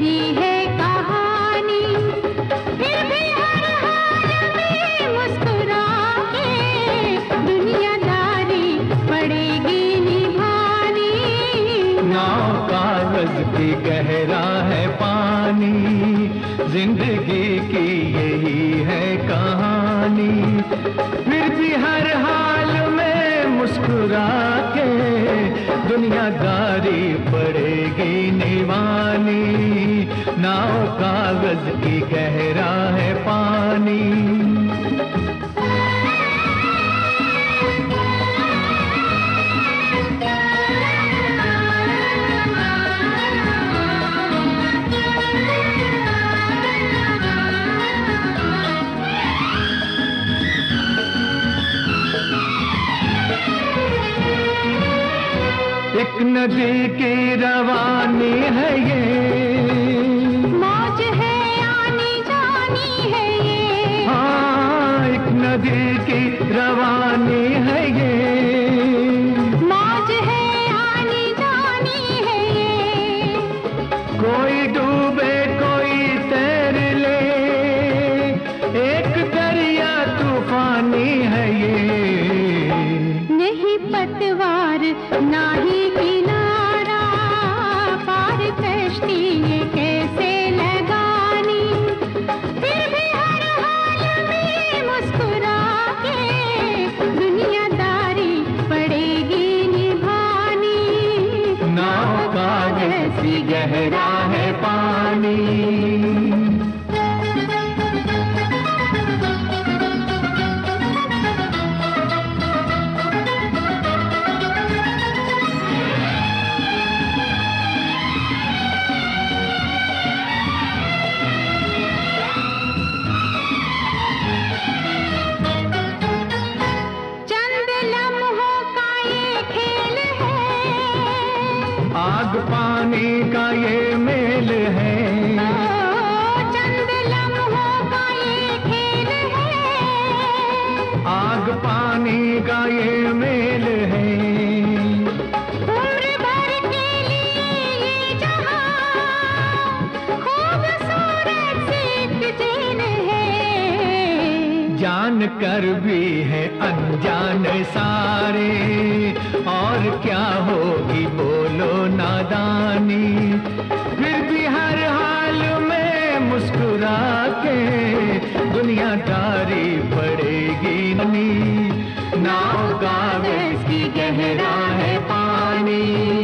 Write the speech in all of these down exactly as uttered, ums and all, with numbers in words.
यही है कहानी। फिर भी हर हाल में मुस्कुरा के दुनियादारी पड़ेगी निभानी। नाव कागज की गहरा है पानी, जिंदगी की यही है कहानी। फिर भी हर हाल में मुस्कुरा के दुनियादारी पड़ेगी निभानी। नाव कागज की गहरा है पानी। एक नदी की रवानी है ये, मौज है आनी जानी है ये। हाँ, एक नदी की रवानी है ये, मौज है आनी जानी है ये। कोई डूबे कोई तैर ले, एक दरिया तूफानी है ये। नहीं पतवार ना ही किनारा, पार कश्ती ये कैसे लगानी। फिर भी हर हाल में मुस्कुरा के दुनियादारी पड़ेगी निभानी। नाव कागज की गहरा है पानी। आग पानी का ये मेल है, चंद लम्हों का ये खेल है। आग पानी का ये मेल है। उम्र भर के लिए ये जहां खूबसूरत सी एक जेल है। जान कर भी है अनजान सारे, और क्या होगी बोलो नादानी। फिर भी हर हाल में मुस्कुरा के दुनियादारी पड़ेगी नी। नाव कागज की गहरा है पानी।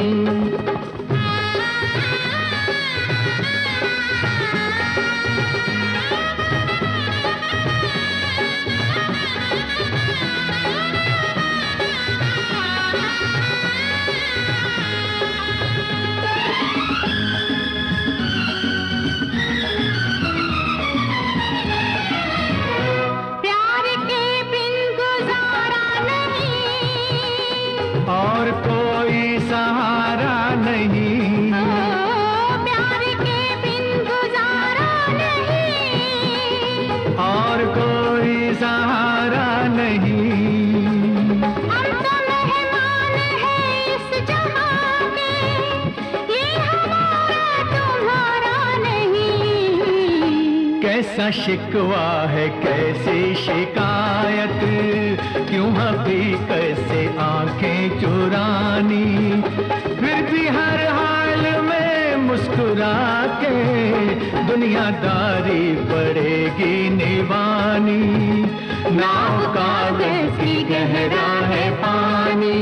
और कोई सहारा नहीं, प्यार के बिन गुजारा नहीं। और कोई सहारा नहीं। हम तो मेहमान हैं इस जहां के, ये हमारा तुम्हारा नहीं। कैसा शिकवा है कैसी शिकायत, क्यों हकीकत से आंखें चुरानी। फिर भी हर हाल में मुस्कुरा के दुनियादारी पड़ेगी निभानी। नाव कागज की गहरा है पानी।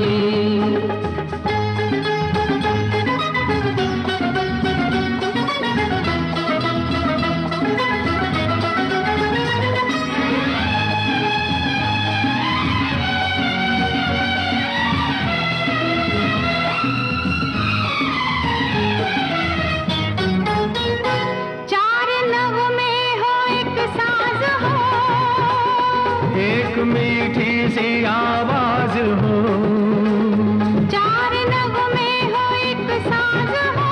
एक मीठी सी आवाज हो, चार नगमे हो एक साज हो।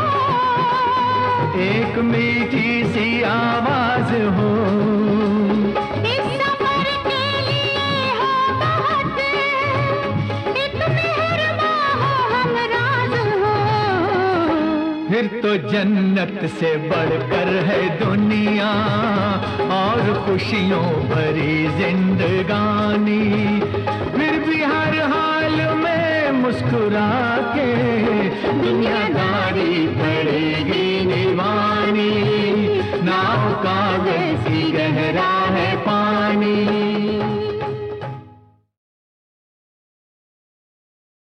एक मीठी सी आवाज हो, इस सफर के लिए हो बहुत, एक मेहरबान हो हमराज हो। फिर तो जन्नत से बढ़कर है दुनिया और खुशियों भरी जिंदगानी। फिर भी हर हाल में मुस्कुरा के दुनियादारी पड़ेगी निभानी। नाव कागज सी गहरा है पानी।